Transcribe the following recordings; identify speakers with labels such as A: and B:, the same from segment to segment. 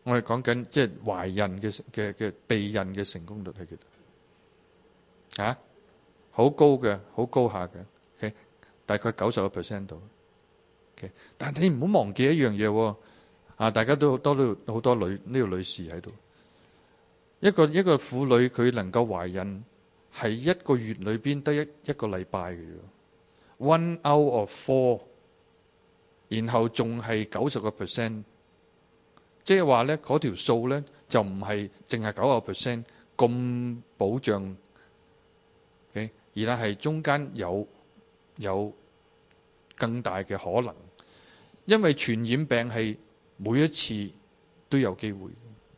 A: 我係講緊即係懷孕嘅避孕嘅成功率係幾多？啊，好高嘅，好高下嘅。OK， 大概90% 度。OK， 但係你唔好忘記一樣嘢喎。啊，大家都好多女士喺度。一個婦女佢能夠懷孕係一個月裏邊得一個禮拜嘅啫。1 out of 4，然後仲係90%，即係話咧嗰條數咧就唔係淨係90% 咁保障，而係中間有更大嘅可能，因為傳染病係每一次都有機會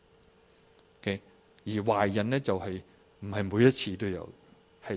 A: ，OK？ 而懷孕咧就係唔係每一次都有，係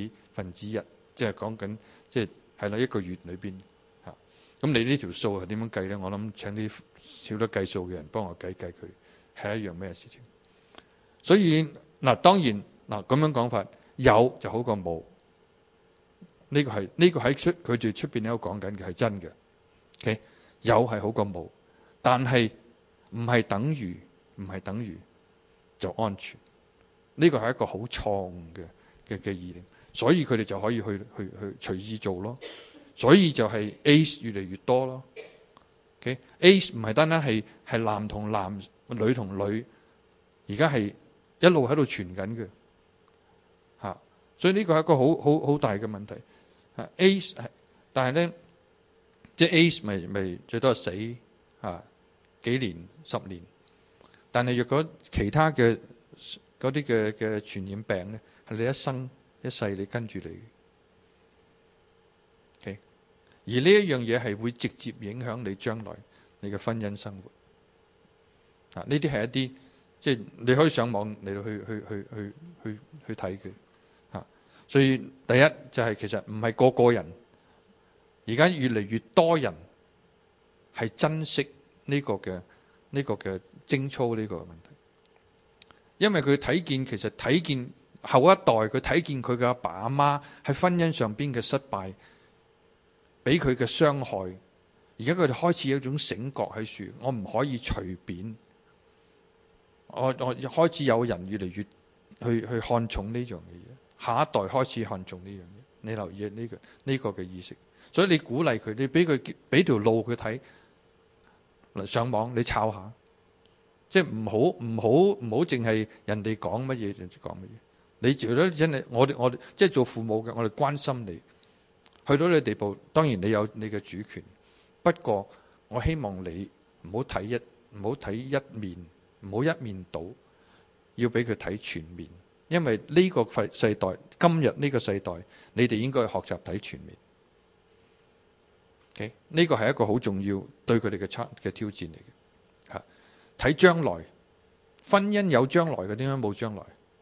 A: 1/4，即係講緊即係啦一個月裏邊嚇。咁你呢條數係點樣計咧？我諗請啲少得計數嘅人幫我計佢係一樣咩事情。所以嗱，當然嗱咁樣講法，有就好過冇。呢個喺佢哋出邊咧講緊嘅係真嘅。OK， 有係好過冇，但係唔係等於就安全。呢個係一個好錯誤嘅意念，所以佢哋就可以去隨意做咯。所以就係 AIDS 越嚟越多咯。OK， AIDS 唔係單單係男同男、女同女，而家係一路喺度傳緊嘅嚇。所以呢個係一個好大嘅問題。AIDS 但係咧，即係 AIDS 咪最多係死嚇幾年10年，但係若果其他嘅嗰啲嘅傳染病咧，係你一生一世你跟住你。Okay？ 而呢一樣嘢係會直接影響你將來你嘅婚姻生活。呢啲係一啲即係你可以上網嚟到去睇嘅。所以第一就係其實唔係個人，而家越嚟越多人係珍惜呢個嘅貞操呢個問題，因為佢其實睇見後一代，佢睇見佢嘅阿爸阿媽喺婚姻上邊嘅失敗，俾佢嘅傷害，而家佢哋開始有一種醒覺喺處，我唔可以隨便，我開始有人越嚟越去看重呢樣嘅嘢。下一代開始看重呢樣嘢，你留意呢個嘅意識，所以你鼓勵佢，你俾條路佢睇，嚟上網你抄下，即係唔好淨係人哋講乜嘢就講乜嘢。你如果真係我哋即係做父母嘅，我哋關心你，去到呢個地步，當然你有你嘅主權，不過我希望你唔好睇一面，唔好一面倒，要俾佢睇全面。因為呢個世代，今日呢個世代，你哋應該學習睇全面。OK， 呢個係一個好重要對佢哋嘅挑戰嚟嘅。嚇，睇將來，婚姻有將來嘅，點解冇將來？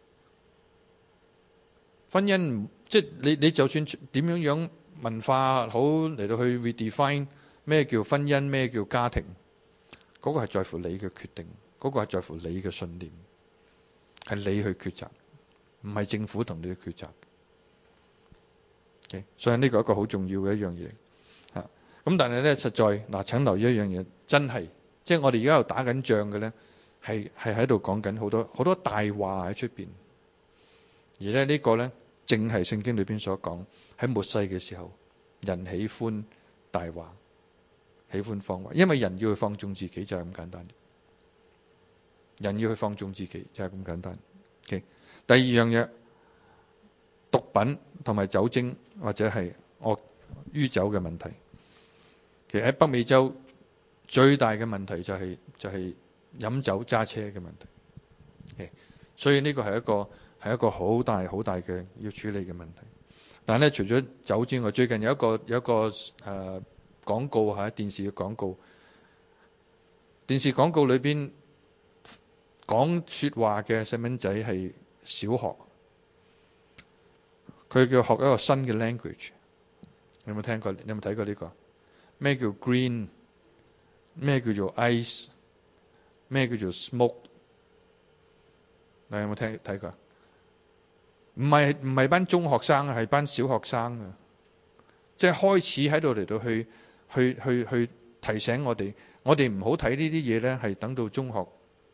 A: 婚姻即係你就算點樣文化好嚟到去 redefine 咩叫婚姻，咩叫家庭，嗰個係在乎你嘅決定，嗰個係在乎你嘅信念，係你去抉擇。唔係政府同你去抉擇，okay？ 所以呢個係一個好重要嘅一樣嘢嚇。咁但係咧，實在嗱，請留意一樣嘢，真係即係我哋而家又打緊仗嘅咧，係喺度講緊好多大話喺出邊。而咧呢個咧，正係聖經裏邊所講喺末世嘅時候，人喜歡大話，喜歡謊話，因為人要去放縱自己就係咁簡單。人要去放縱自己就係咁簡單。Okay？第二樣嘢，毒品同埋酒精或者係酗酒嘅問題，其實喺北美洲最大嘅問題就係飲酒揸車嘅問題。所以呢個係一個好大嘅要處理嘅問題。但係咧，除咗酒之外，最近有一個廣告嚇，電視嘅廣告，電視廣告裏邊講説話嘅細蚊仔係小學，佢叫學一個新嘅 language。你有冇聽過？你有冇睇過呢個？咩叫 green？ 咩叫做 ice？ 咩叫做 smoke？ 你有冇睇過？唔係班中學生啊，係班小學生啊！即係開始喺度嚟到去提醒我哋唔好睇呢啲嘢咧，係等到中學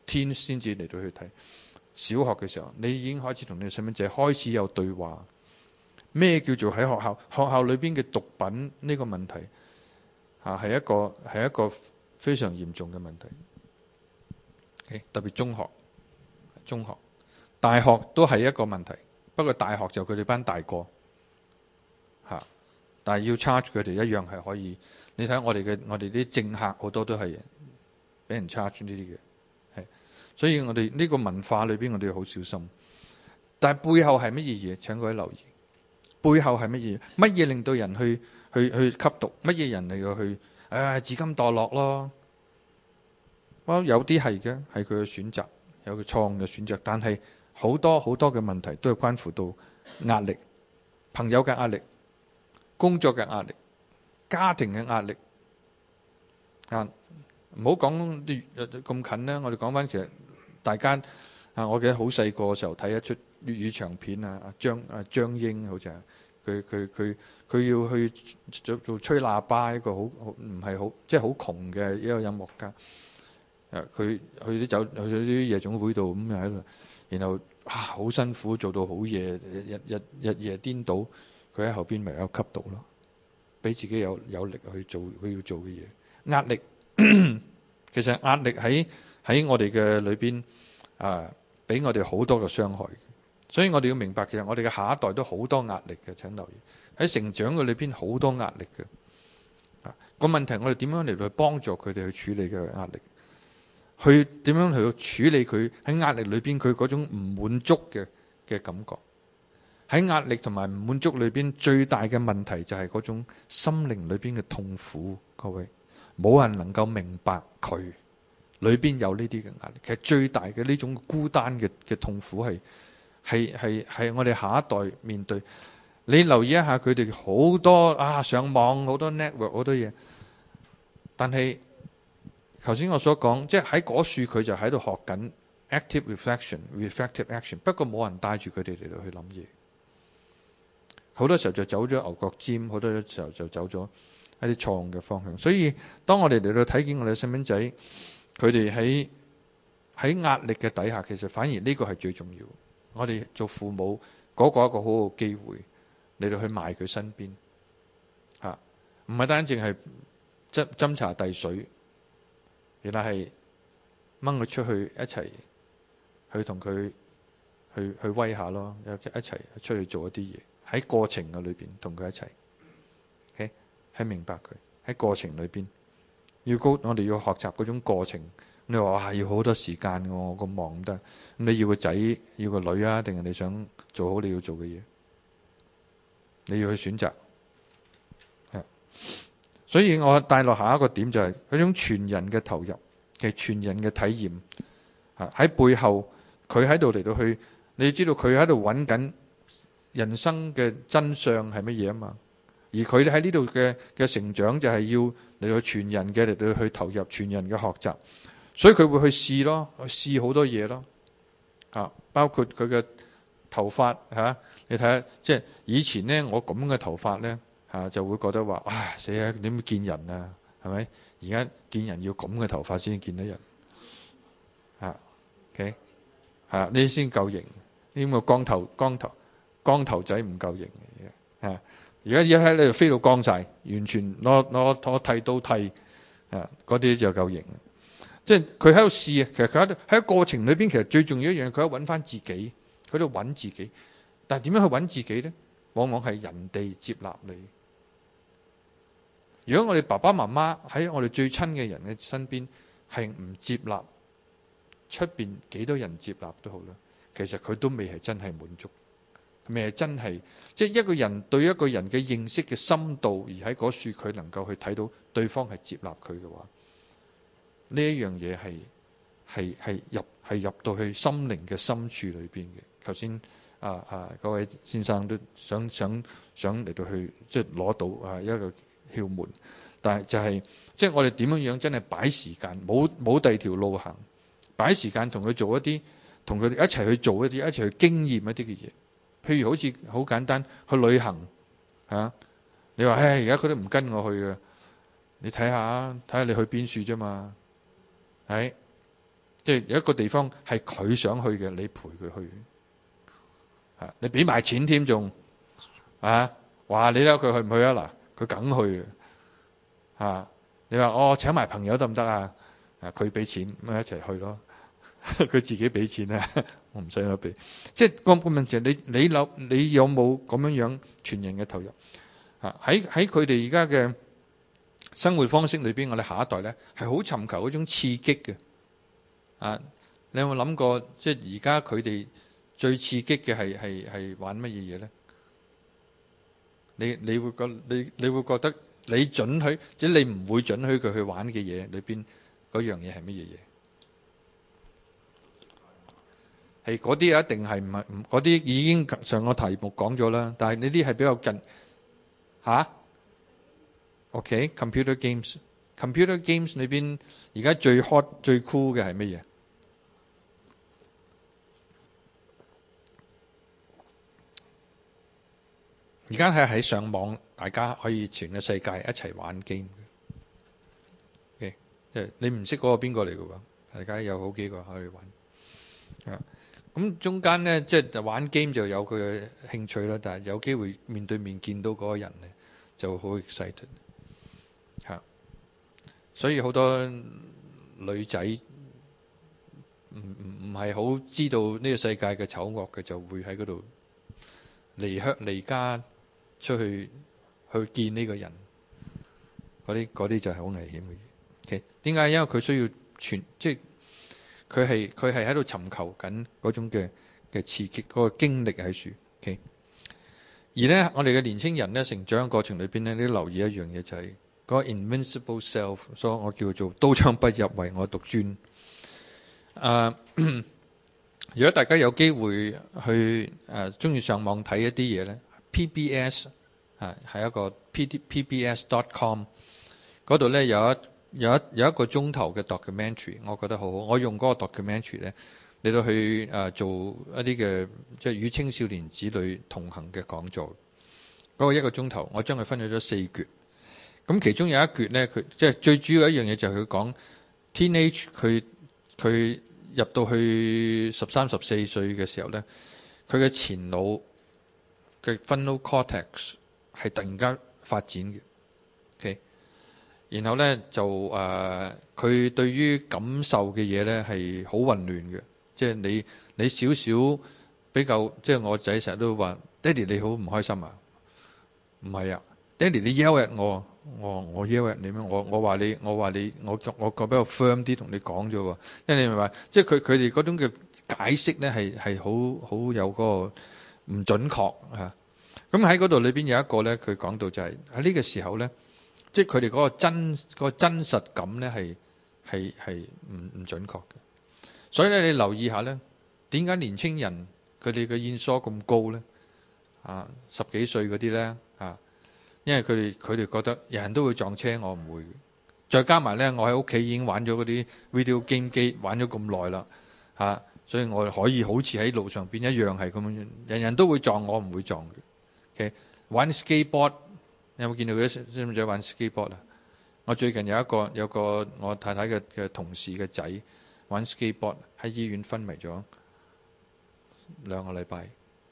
A: 天先至嚟到去睇。小學嘅時候，你已經開始同你嘅細蚊仔開始有對話。咩叫做喺學校裏邊嘅毒品呢個問題係一個非常嚴重嘅問題。特別中學、大學都係一個問題。不過大學就佢哋班大個但係要 charge 佢哋一樣係可以。你睇我哋啲政客好多都係俾人 charge 呢啲嘅，所以我哋呢個文化裏邊我哋要好小心。但係背後係乜嘢嘢？請各位留意，背後係乜嘢？乜嘢令到人去吸毒？乜嘢人嚟到去自甘墮落咯？有啲係嘅，係佢嘅選擇，有個錯誤嘅選擇。但係好多嘅問題都係關乎到壓力、朋友嘅壓力、工作嘅壓力、家庭嘅壓力。唔好講咁近啦，我哋講翻其實大家我記得好細個嘅時候睇一出粵語長片張英好似係佢要去做吹喇叭，一個好唔係好即係好窮嘅一個音樂家。佢去啲夜總會度咁喺度，然後好辛苦做到好夜，日夜顛倒。佢喺後邊咪有吸毒咯，俾自己有力去做佢要做嘅嘢。壓力其實壓力喺我哋嘅裏邊俾我哋好多嘅傷害。所以我哋要明白，其實我哋嘅下一代都好多壓力嘅。請留意喺成長嘅裏邊好多壓力嘅。個問題我哋點樣嚟到去幫助佢哋去處理嘅壓力？去點樣去處理佢喺壓力裏邊佢嗰種唔滿足嘅感覺？喺壓力同埋唔滿足裏邊最大嘅問題就係嗰種心靈裏邊嘅痛苦。各位，冇人能夠明白佢裏邊有呢啲嘅壓力。其實最大嘅呢種孤單嘅痛苦係我哋下一代面對。你留意一下佢哋好多上網好多 network 好多嘢，但係頭先我所講，即係喺嗰處佢就喺度學緊 active reflective action， 不過冇人帶住佢哋嚟到去諗嘢。好多時候就走咗牛角尖，好多時候就走咗一啲錯誤嘅方向。所以當我哋嚟到睇見我哋細蚊仔，佢哋喺壓力嘅底下，其實反而呢個係最重要。我哋做父母嗰個一個好好機會嚟到去埋佢身邊，唔係單淨係斟茶遞水，原來係掹佢出去一齊去同佢去威下咯，一齊出去做一啲嘢。喺過程嘅裏邊同佢一齊，係明白佢喺過程裏邊我哋要學習嗰種過程。你話要好多時間嘅，我咁忙唔得。咁你要個仔要個女啊，定係你想做好你要做嘅嘢？你要去選擇。所以我帶落下一個點就係嗰種全人嘅投入，其實全人嘅體驗。喺背後佢喺度嚟到去，你知道佢喺度揾緊人生嘅真相係乜嘢啊嘛？而佢喺呢度嘅成長就係要嚟到全人嘅嚟到去投入全人嘅學習，所以佢會去試咯，去試好多嘢咯。包括佢嘅頭髮你睇下，即係以前呢，我咁嘅頭髮呢，就會覺得話死啊，點見人啊？係咪？而家見人要咁嘅頭髮先見得人OK 呢啲先夠型。呢咁嘅光頭仔唔夠型嘅。而家一喺你度飛到光晒，完全攞剃刀剃嗰啲就夠型。即係佢喺度試啊，其實佢喺過程裏邊，其實最重要一樣，佢喺度揾翻自己，佢喺度揾自己。但係點樣去揾自己呢？往往係人哋接納你。如果我哋爸爸媽媽喺我哋最親嘅人嘅身邊係唔接納，出邊幾多人接納都好啦，其實佢都未係真係滿足，未係真係即係一個人對一個人嘅認識嘅深度，而喺嗰處佢能夠去睇到對方係接納佢嘅話，呢一樣嘢係入到去心靈嘅深處裏邊嘅。頭先嗰位先生都想嚟到去即係攞到一個竅門，但係就係即係我哋點樣真係擺時間，冇第二條路行，擺時間同佢做一啲，同佢哋一齊去做一啲，一齊去經驗一啲嘅嘢。譬如好似好簡單去旅行你話而家佢都唔跟我去嘅，你睇下你去邊處啫嘛？其即係有一個地方係佢想去嘅，你陪佢去。你俾埋錢添仲話你睇佢去唔去啊？嗱，佢梗去你話我請埋朋友得唔得啊？佢俾錢咁一齊去咯。佢自己俾錢啊，我唔使我俾。即係個問題係你有冇咁樣全人嘅投入？喺佢哋而家嘅生活方式裏邊，我哋下一代咧係好尋求嗰種刺激嘅。你有冇諗過？即係而家佢哋最刺激嘅係玩乜嘢嘢咧？你會覺得你准許，即係你唔會准許佢去玩嘅嘢裏邊嗰樣嘢係乜嘢嘢？係嗰啲一定係唔係嗰啲已經上個題目講咗啦。但係呢啲係比較近OK，computer games，computer games 裏邊而家最 hot 最 cool 嘅係乜嘢？而家係喺上網，大家可以全個世界一齊玩 game 嘅。即係你唔識嗰個邊個嚟嘅喎？大家有好幾個可以玩。咁中間咧，即係玩 game 就有佢嘅興趣啦。但係有機會面對面見到嗰個人咧，就好 excited。所以好多女仔唔係好知道呢個世界嘅醜惡嘅，就會喺嗰度離家出去見呢個人。嗰啲就係好危險嘅嘢。點解？因為佢需要即係佢係喺度尋求緊嗰種嘅刺激，嗰個經歷喺處。而咧，我哋嘅年青人咧，成長過程裏邊咧，你都留意一樣嘢，就係嗰個 invincible self， 所以我叫做刀槍不入，為我獨尊。如果大家有機會去中意上網睇一啲嘢咧 ，PBS 係一個 PBS.com 嗰度咧有一個鐘頭嘅 documentary， 我覺得好好。我用嗰個 documentary 咧嚟到去做一啲嘅即係與青少年子女同行嘅講座。嗰個一個鐘頭，我將佢分咗4橛。咁其中有一橛咧，佢即係最主要一樣嘢就係佢講 teenage 佢入到去13、14歲嘅時候咧，佢嘅前腦嘅 frontal cortex 係突然間發展嘅。然後咧就佢對於感受嘅嘢咧係好混亂嘅。即係你少少比較，即係我仔成日都話：爹哋你好唔開心啊？唔係啊，爹哋你 yell at 我，我 yell at 你咩？我話你，我個比較 firm 啲同你講咗喎。因為你明白，即係佢哋嗰種嘅解釋咧係好有嗰個唔準確嚇。咁喺嗰度裏邊有一個咧，佢講到就係喺呢個時候咧，即係佢哋嗰個真實感咧係唔準確嘅。所以咧，你留意下咧，點解年青人佢哋嘅煙疏咁高咧？10幾歲嗰啲咧因為佢哋覺得人人都會撞車，我唔會。再加埋咧，我喺屋企已經玩咗嗰啲 video game 機玩咗咁耐啦所以我可以好似喺路上邊一樣係咁樣，人人都會撞，我唔會撞嘅。玩 skateboard， 有冇見到佢啲細路仔玩 skateboard 啊？我最近有一個我太太嘅同事嘅仔玩 skateboard 喺醫院昏迷咗2個禮拜。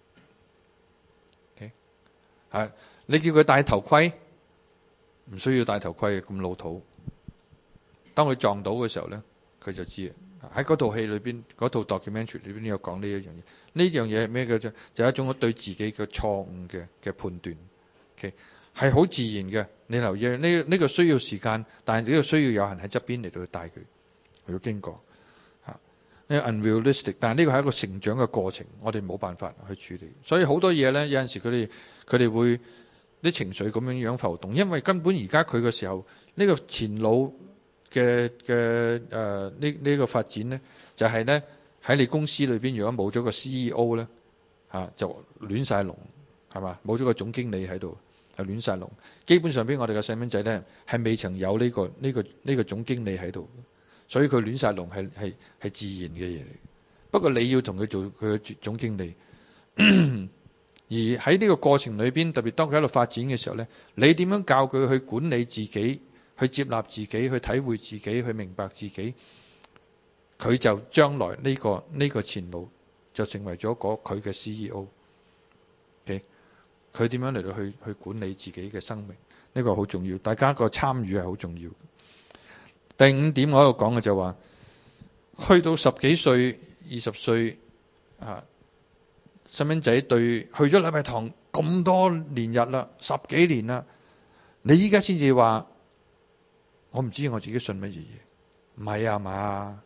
A: 你叫佢戴頭盔，唔需要戴頭盔嘅，咁老土。當佢撞到嘅時候咧，佢就知喺嗰套戲裏邊，嗰套 documentary 裏邊有講呢一樣嘢。呢樣嘢係咩嘅啫？就係一種對自己嘅錯誤嘅判斷。係好自然嘅。你留意呢個需要時間，但係呢個需要有人喺側邊嚟到去帶佢去經過呢個 unrealistic。但係呢個係一個成長嘅過程，我哋冇辦法去處理。所以好多嘢咧，有陣時佢哋會啲情緒咁樣浮動，因為根本而家佢嘅時候呢個前腦嘅呢個發展咧，就係咧喺你公司裏邊，如果冇咗個 CEO 咧就亂晒龍，係嘛？冇咗個總經理喺度就亂晒龍。基本上邊我哋嘅細蚊仔咧係未曾有呢個總經理喺度，所以佢亂晒龍係自然嘅嘢嚟。不過你要同佢做佢嘅總經理。而喺呢個過程裏邊，特別當佢喺度發展嘅時候咧，你點樣教佢去管理自己，去接納自己，去體會自己，去明白自己？ 佢就將來呢個前路就成為咗佢嘅 CEO。OK， 佢點樣嚟到去管理自己嘅生命？呢個好重要，大家個參與係好重要。第五點我喺度講嘅就話，去到10幾歲、20歲細蚊仔對去咗禮拜堂咁多年日啦，10幾年啦，你依家先至話我唔知我自己信乜嘢嘢，唔係啊嘛，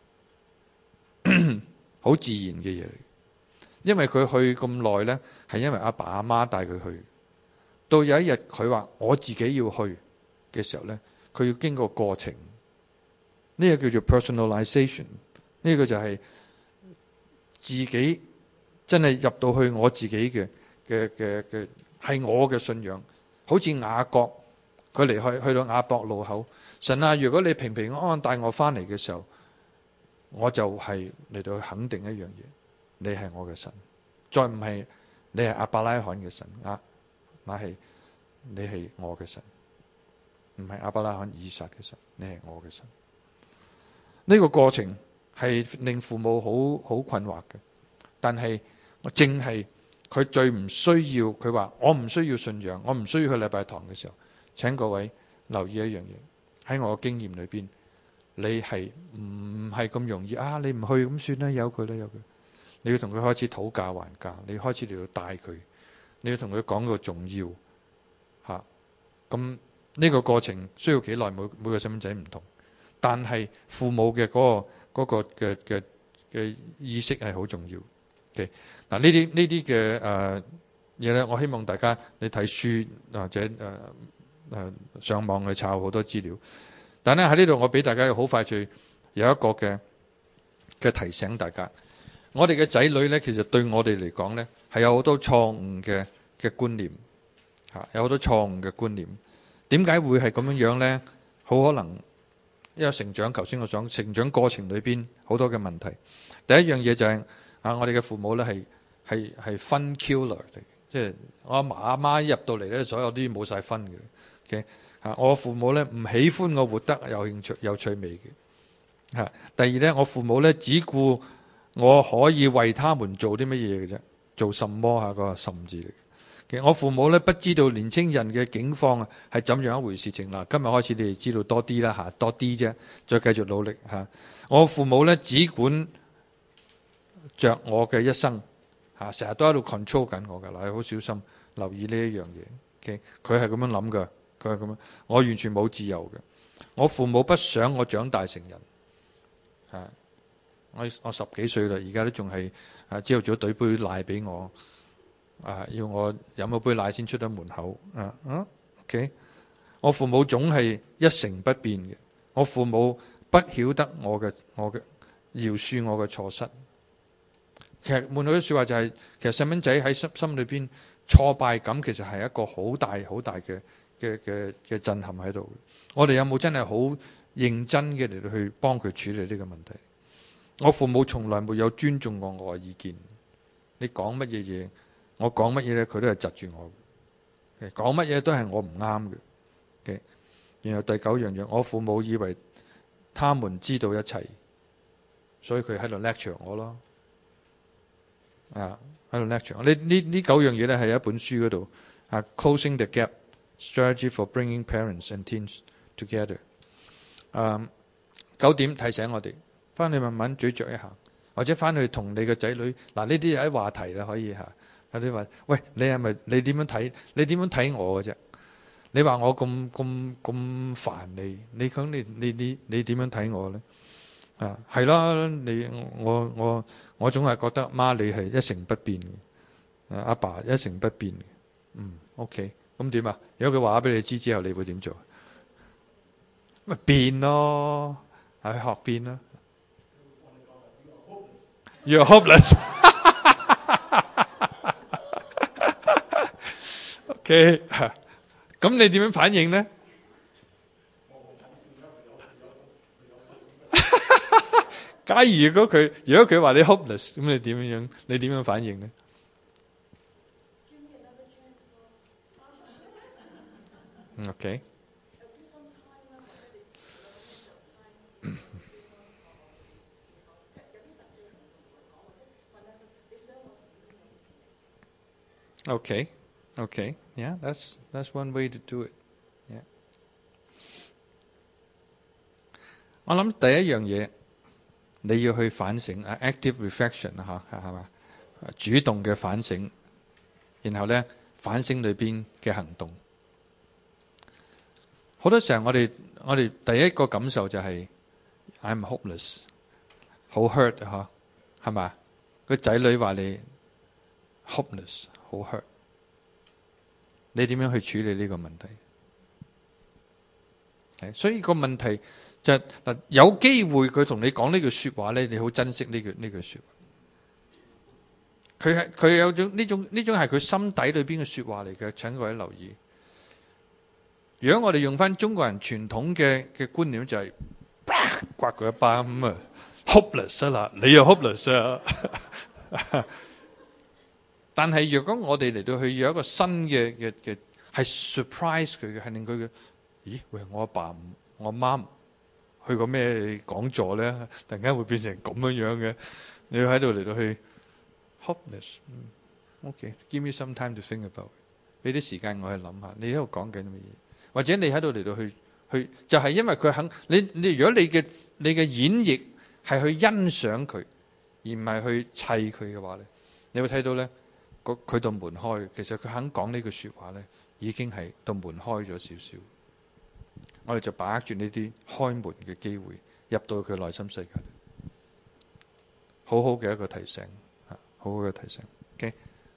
A: 好自然嘅嘢嚟。因為佢去咁耐呢，係因為阿爸阿媽帶佢去。到有一日佢話我自己要去嘅時候呢，佢要經過過程，呢個叫做 personalization， 呢個就係自己真係入到去我自己嘅係我嘅信仰。好似雅各，佢離開去到雅博路口，神啊，如果你平平安安帶我翻嚟嘅時候，我就係嚟到去肯定一樣嘢，你係我嘅神，再唔係你係亞伯拉罕嘅神，乃係你係我嘅神，唔係亞伯拉罕以撒嘅神，你係我嘅神。呢個過程係令父母好困惑嘅，但係我正係佢最唔需要，佢話我唔需要信仰，我唔需要去禮拜堂嘅時候，請各位留意一樣嘢，喺我嘅經驗裏邊，你係唔係咁容易你唔去咁算啦，由佢啦，由佢。你要同佢開始討價還價，你開始嚟到帶佢，你要同佢講個重要嚇。咁呢個過程需要幾耐？每個細蚊仔唔同，但係父母嘅嗰個嘅意識係好重要。嗱，呢啲嘅嘢咧，我希望大家你睇書或者上網去抄好多資料。但係喺呢度，我俾大家好快脆有一個嘅提醒大家。我哋嘅仔女呢，其實對我哋嚟講呢，係有好多錯誤嘅觀念，有好多錯誤嘅觀念。點解會係咁樣樣呢？好可能因為成長，頭先我想成長過程裏邊好多嘅問題。第一樣嘢就係我哋嘅父母呢係 fun killer 嚟，即係我阿嫲阿媽一入到嚟呢，所有啲冇晒分嘅。Okay？我父母呢唔喜歡我活得有興趣有趣味嘅。第二呢，我父母呢只顧我可以為他們做啲乜嘢嘅啫，做什麼個甚字嚟嘅。其實我父母咧不知道年青人嘅境況係怎樣一回事情啦。今日開始你哋知道多啲啦，多啲啫，再繼續努力嚇。我父母咧只管着我嘅一生成日都喺度 control 緊我㗎啦，好小心留意呢一樣嘢。佢係咁樣諗㗎，佢係咁樣，我完全冇自由嘅。我父母不想我長大成人嚇。我10幾歲啦，而家都仲係朝頭早兌杯奶俾我，要我飲咗杯奶先出得門口。OK， 我父母總係一成不變嘅。我父母不曉得我嘅饒恕我嘅錯失。其實換句説話就係，其實細蚊仔喺心裏邊挫敗感其實係一個好大好大嘅震撼喺度。我哋有冇真係好認真嘅嚟到去幫佢處理呢個問題？我父母從來沒有尊重過我嘅意見。你講乜嘢嘢，我講乜嘢咧，佢都係窒住我嘅。講乜嘢都係我唔啱嘅。然後第9樣，我父母以為他們知道一切，所以佢喺度 lecture 我咯。喺度 lecture 我。呢9樣嘢咧係一本書嗰度Closing the Gap Strategy for Bringing Parents and Teens Together。9點提醒我哋。翻去慢慢咀嚼一下，或者翻去同你嘅仔女呢啲係話題啦，可以有啲話，喂，你係咪你點樣睇？你點樣睇我嘅啫？你話我咁煩你，你講你點樣睇我咧？係啦，我總係覺得媽你係一成不變嘅，阿爸一成不變嘅。OK， 咁點啊？如果佢話俾你知之後，你會點做？咪變咯，去學變啦。You're hopeless 。OK， 咁你點樣反應呢？假如如果佢話你 hopeless， 咁你點樣？你點樣反應呢？ OK。 Okay，yeah，that's one way to do it。Yeah， 我諗第一樣嘢你要去反省，active reflection 係嘛，主動嘅反省，然後咧反省裏邊嘅行動。好多時候我哋第一個感受就係 I'm hopeless， 好 hurt 係嘛？個仔女話你 hopeless， 好 hurt， 你點樣去處理呢個問題？所以個問題就係嗱，有機會佢同你講呢句說話咧，你好珍惜呢句說話。佢有種呢種係佢心底裏邊嘅說話嚟嘅，請各位留意。如果我哋用翻中國人傳統嘅觀念，就係刮佢一巴咁啊 hopeless 啦，你又 hopeless 啊！但係若果我哋嚟到去有一個新嘅係 surprise 佢嘅，係令佢嘅，咦？喂，我阿爸我阿媽去過咩講座咧？突然間會變成咁樣嘅，你要喺度嚟到去 hopeless。OK，give me some time to think about， 俾啲時間我去諗下，你喺度講緊乜嘢？或者你喺度嚟到去，就係因為佢肯你如果你嘅演繹係去欣賞佢，而唔係去砌佢嘅話咧，你會睇到咧，佢道門開。其實佢肯講呢句說話咧，已經係道門開咗少少。我哋就把握住呢啲開門嘅機會，入到佢內心世界，好好嘅一個提醒，好好嘅提醒。OK，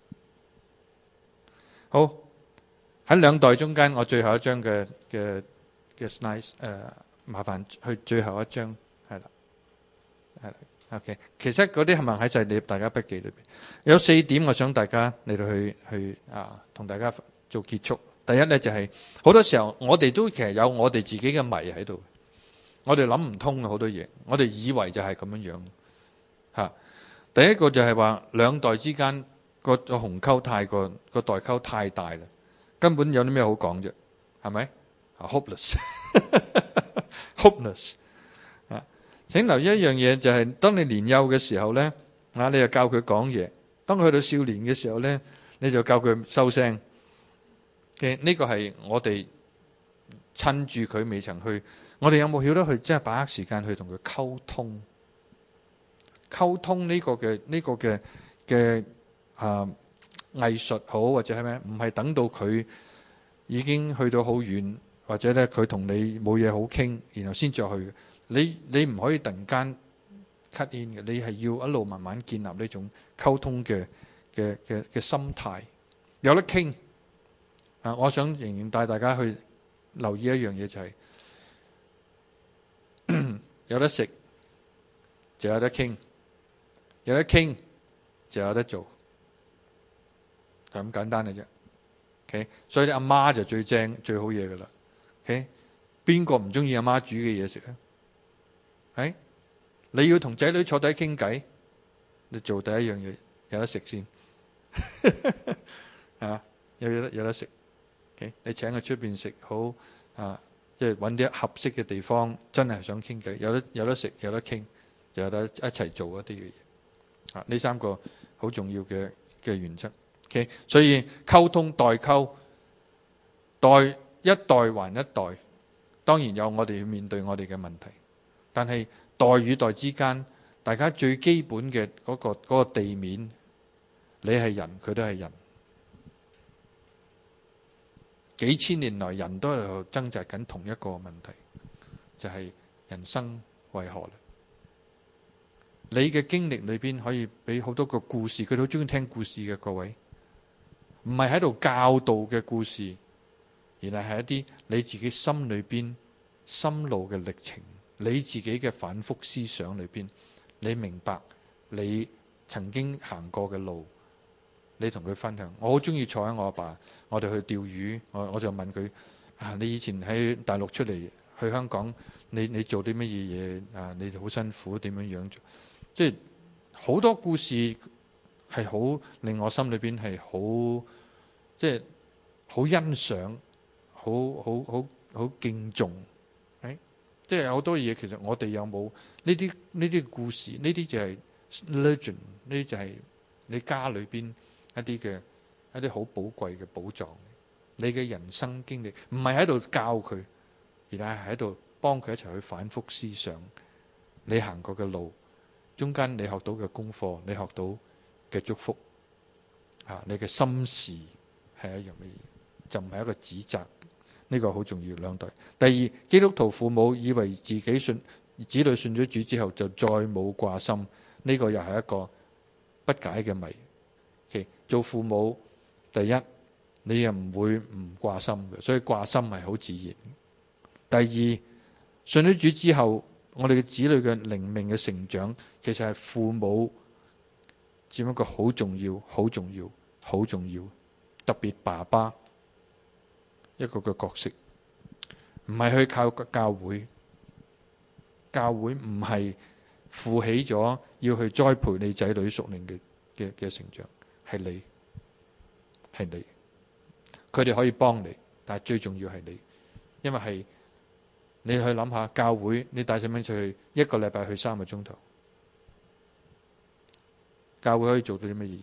A: 好。喺兩代中間，我最後一張嘅 slide， 麻煩去最後一張，係啦，OK。其實嗰啲係咪喺晒你大家筆記裏邊？有4點，我想大家嚟到去同大家做結束。第一咧就係好多時候，我哋都其實有我哋自己嘅謎喺度，我哋諗唔通嘅好多嘢，我哋以為就係咁樣嚇。第一個就係話兩代之間個鴻溝個代溝太大啦。根本有啲咩好講啫？係咪 hopeless 啊？請留意一樣嘢，就係當你年幼嘅時候咧，你就教佢講嘢；當佢去到少年嘅時候咧，你就教佢收聲。嘅呢個係我哋趁住佢未曾去，我哋有冇曉得去即係把握時間去同佢溝通？溝通呢個嘅藝術好或者係咩？唔係等到佢已經去到好遠，或者咧佢同你冇嘢好傾，然後先再去。你唔可以突然間 cut in 嘅，你係要一路慢慢建立呢種溝通嘅心態，有得傾。我想仍然帶大家去留意一樣嘢，就係有得食就有得傾，有得傾就有得做。咁簡單嘅啫，OK， 所以你阿媽就最正最好嘢噶啦，OK， 邊個唔中意阿媽煮嘅嘢食啊？你要同仔女坐低傾偈，你做第一樣嘢有得食先，有得食，OK， 你請佢出邊食好即係揾啲合適嘅地方，真係想傾偈，有得食有得傾，就有得一齊做一啲嘅嘢。呢3個好重要嘅原則。Okay， 所以溝通代溝，一代還一代，當然有我哋要面對我哋嘅問題，但係代與代之間，大家最基本嘅嗰個地面，你係人，佢都係人。幾千年來，人都喺度掙扎緊同一個問題，就係人生為何？你嘅經歷裏邊可以俾好多個故事，佢哋好中意聽故事嘅，各位。唔係喺度教導嘅故事，而係一啲你自己心裏邊心路嘅歷程，你自己嘅反覆思想裏邊，你明白你曾經行過嘅路，你同佢分享。我好中意坐喺我阿爸，我哋去釣魚，我就問佢你以前喺大陸出嚟去香港，你做啲乜嘢嘢你好辛苦，點樣樣做？即係好多故事。係好令我心裏邊係好，即係好欣賞，好敬重。即係有好多嘢，其實我哋有冇呢啲故事？呢啲就係 legend，呢啲就係你家裏邊一啲嘅一啲好寶貴嘅寶藏。你嘅人生經歷唔係喺度教佢，而係喺度幫佢一齊去反覆思想你行過嘅路，中間你學到嘅功課，你學到嘅祝福，你嘅心事係一樣乜嘢，就唔係一個指責。呢個好重要，兩代。第二，基督徒父母以為自己子女信咗主之後就再冇掛心，呢個又係一個不解嘅謎。做父母，第一，你又唔會唔掛心嘅，所以掛心係好自然。第二，信咗主之後，我哋嘅子女嘅靈命嘅成長，其實係父母佔一個好重要、好重要、好重要，特別爸爸一個嘅角色，唔係去靠教會。教會唔係負起咗要去栽培你仔女屬靈嘅成長，係你。佢哋可以幫你，但係最重要係你，因為係你去諗下，教會你帶細蚊仔去一個禮拜去3個鐘頭，教會可以做到啲乜嘢？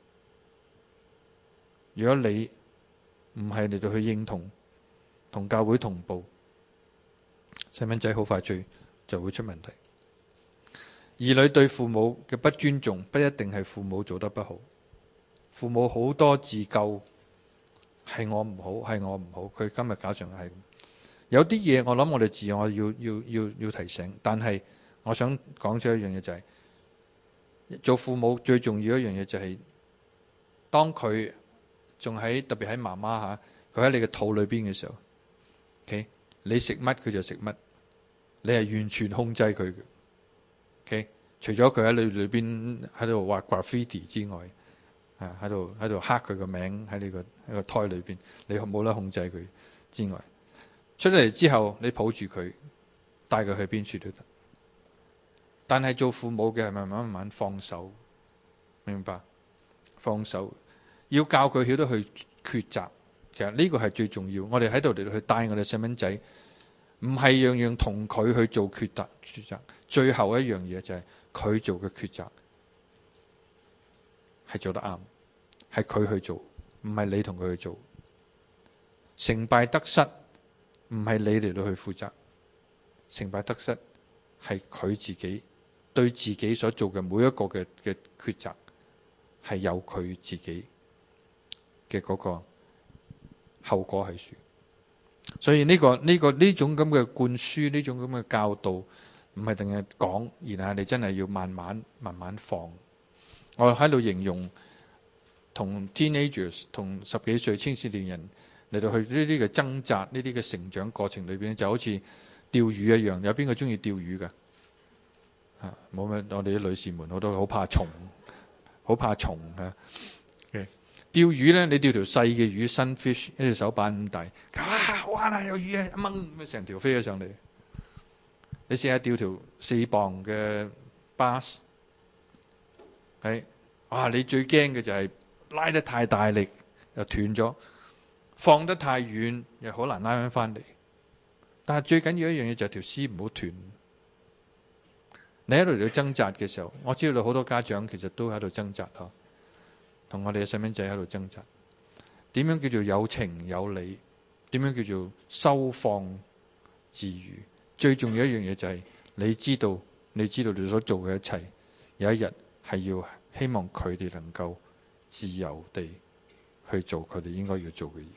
A: 如果你唔係嚟到去認同教會同步，細蚊仔好快就會出問題。兒女對父母嘅不尊重，不一定係父母做得不好。父母好多自救，係我唔好，係我唔好。佢今日搞成係有啲嘢，我諗我哋自我要提醒。但係我想講出一樣嘢就係，做父母最重要一樣嘢就係，當佢仲喺特別喺媽媽嚇，佢喺你嘅肚裏邊嘅時候，OK， 你食乜佢就食乜，你係完全控制佢嘅。OK， 除咗佢喺你裏邊喺度畫 graffiti 之外，喺度刻佢個名喺你個胎裏邊，你冇得控制佢之外，出嚟之後你抱住佢，帶佢去邊處都得。但係做父母嘅係慢慢放手，明白？放手，要教佢曉得去抉擇。其實呢個係最重要。我哋喺度嚟到去帶我哋細蚊仔，唔係樣樣同佢去做抉擇。最後一樣嘢就係佢做嘅抉擇係做得啱，係佢去做，唔係你同佢去做。成敗得失唔係你嚟到去負責，成敗得失係佢自己對自己所做嘅每一個嘅抉擇，係有佢自己嘅嗰個後果係算。所以呢種咁嘅灌輸，呢種咁嘅教導，唔係淨係講，而係你真係要慢慢放。我喺度形容同 teenagers 同10幾歲青少年人嚟到去呢啲嘅掙扎，呢啲嘅成長過程裏邊，就好似釣魚一樣。有邊個中意釣魚㗎？冇咩？我哋啲女士們好多好怕蟲，好怕蟲啊！釣魚呢，你釣條細嘅魚 sunfish， 一隻手板咁大，好玩啊！有魚啊，一掹成條飛咗上嚟。你試下釣條4磅嘅 bass， 你最驚嘅就係拉得太大力又斷咗，放得太遠又好難拉翻嚟。但係最緊要一樣嘢就係條絲唔好斷。你喺度嚟到掙扎嘅時候，我知道好多家長其實都喺度掙扎嗬，同我哋嘅細蚊仔喺度掙扎。點樣叫做有情有理？點樣叫做收放自如？最重要一樣嘢就係你知道你所做嘅一切，有一日係要希望佢哋能夠自由地去做佢哋應該要做嘅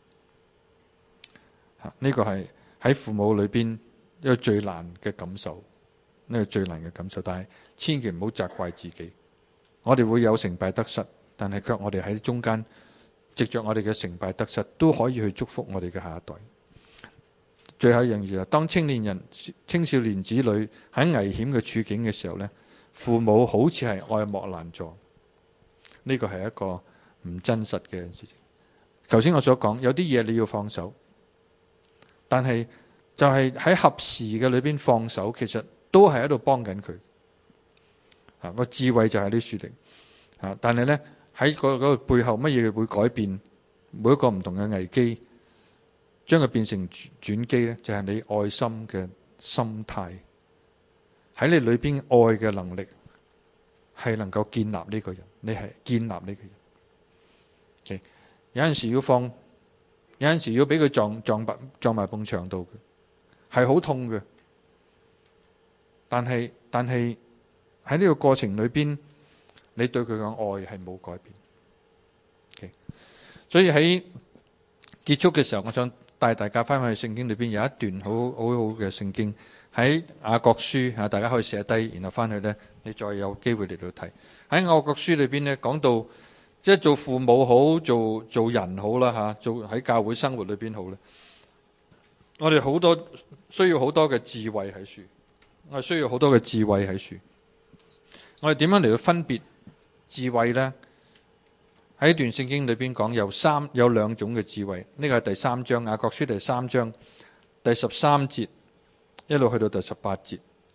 A: 嘢。呢個係喺父母裏邊一個最難嘅感受，呢個最難嘅感受。但係千祈唔好責怪自己。我哋會有成敗得失，但係卻我哋喺中間，藉着我哋嘅成敗得失，都可以去祝福我哋嘅下一代。最後一樣嘢，當青少年子女喺危險嘅處境嘅時候呢，父母好似係愛莫難助。呢個係一個唔真實嘅事情。頭先我所講，有啲嘢你要放手，但係就係喺合時嘅裏邊放手，其實都係喺度幫緊佢。個智慧就係啲樹力。但係呢，喺嗰個背後乜嘢會改變每一個唔同嘅危機？將佢變成轉機呢，就係你愛心嘅心態，喺你裏邊愛嘅能力係能夠建立呢個人，你係建立呢個人。 Okay? 有陣時要放，有陣時要俾佢撞埋埲牆度嘅，係好痛嘅。但係喺呢個過程裏邊，你對佢嘅愛係冇改變。Okay? 所以喺結束嘅時候，我想帶大家翻去聖經裏邊有一段好嘅聖經，喺雅各書，大家可以寫低，然後翻去呢，你再有機會嚟到睇。喺雅各書裏邊呢，講到即係做父母好，做人好啦，做喺教會生活裏邊好咧，我哋需要好多嘅智慧喺處，我哋需要好多嘅智慧喺處。我哋點樣嚟到分別智慧呢？喺一段聖經裏邊講有兩種嘅智慧，呢個係第3章，雅各書第3章第13節一路去到第18節。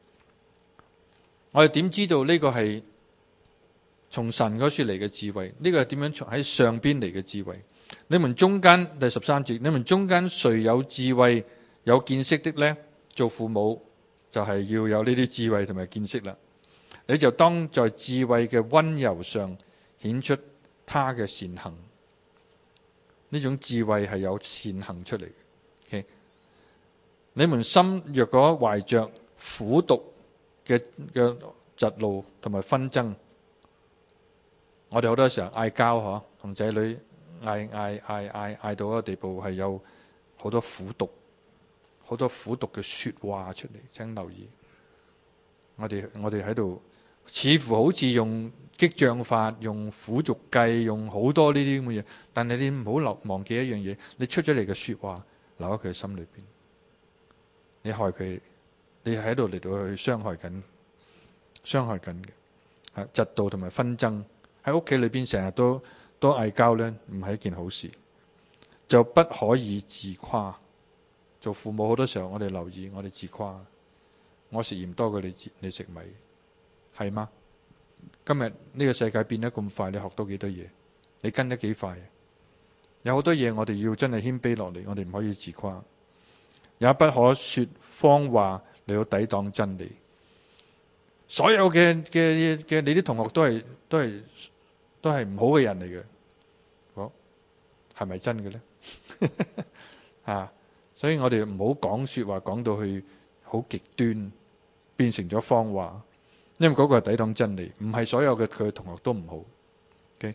A: 我哋點知道呢個係從神嗰處嚟嘅智慧？呢個係點樣從喺上邊嚟嘅智慧？你們中間第13節，你們中間誰有智慧有見識的呢？做父母就係要有呢啲智慧同埋見識啦。你就當在智慧嘅溫柔上顯出他嘅善行。呢種智慧係有善行出嚟嘅。Okay? 你們心若果懷着苦毒嘅嫉怒同埋紛爭，我哋好多時候嗌交同仔女嗌到一個地步，係有好多苦毒嘅說話出嚟。請留意，我哋喺度似乎好似用激將法、用苦俗計、用好多呢啲咁嘅嘢，但係你唔好忘記一樣嘢，你出咗嚟嘅說話留喺佢嘅心裏邊，你害佢，你喺度嚟到去傷害緊嘅。嫉妒同埋紛爭喺屋企裏邊成日都嗌交呢，唔係一件好事，就不可以自誇。做父母好多時候我哋留意，我哋自誇，我食鹽多過你食米，係嗎？今日呢個世界變得咁快，你學到幾多嘢？你跟得幾快？有好多嘢我哋要真係謙卑落嚟，我哋唔可以自誇，也不可說謊話嚟到抵擋真理。所有嘅你啲同學都係唔好嘅人嚟嘅，好，係咪真嘅呢？所以我哋唔好講說話講到去好極端，變成咗謊話，因為嗰個係抵擋真理，唔係所有嘅佢嘅同學都唔好。Okay?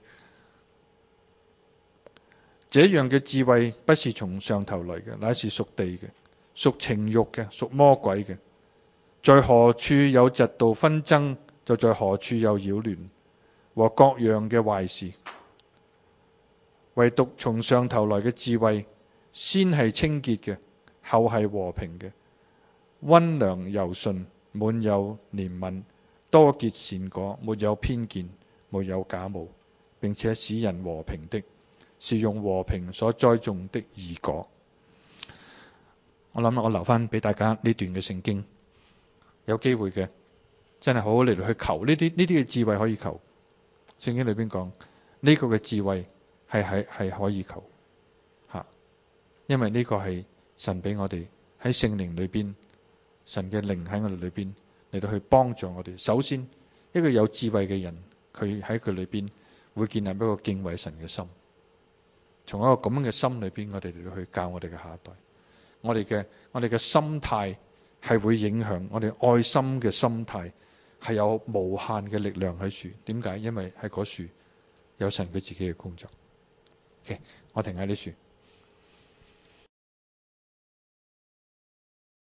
A: 這樣嘅智慧不是從上頭來嘅，乃是屬地嘅，屬情欲嘅，屬魔鬼嘅。在何處有嫉妒紛爭，就在何處有擾亂和各樣嘅壞事。唯獨從上頭來嘅智慧，先係清潔嘅，後係和平嘅，溫良柔順，滿有憐憫，多結善果，沒有偏見，沒有假冒，並且使人和平的，是用和平所栽種的義果。我諗我留翻俾大家呢段嘅聖經。有機會嘅，真係好好嚟到去求呢啲嘅智慧可以求。聖經裏邊講呢個嘅智慧係可以求吓，因為呢個係神俾我哋喺聖靈裏邊，神嘅靈喺我哋裏邊嚟到去幫助我哋。首先，一個有智慧嘅人，佢喺佢裏邊會建立一個敬畏神嘅心。從一個咁樣嘅心裏邊，我哋嚟到去教我哋嘅下一代，我哋嘅心態。係會影響我哋愛心嘅心態，係有無限嘅力量喺處。點解？因為喺嗰處有神佢自己嘅工作。Okay, 我停喺呢處。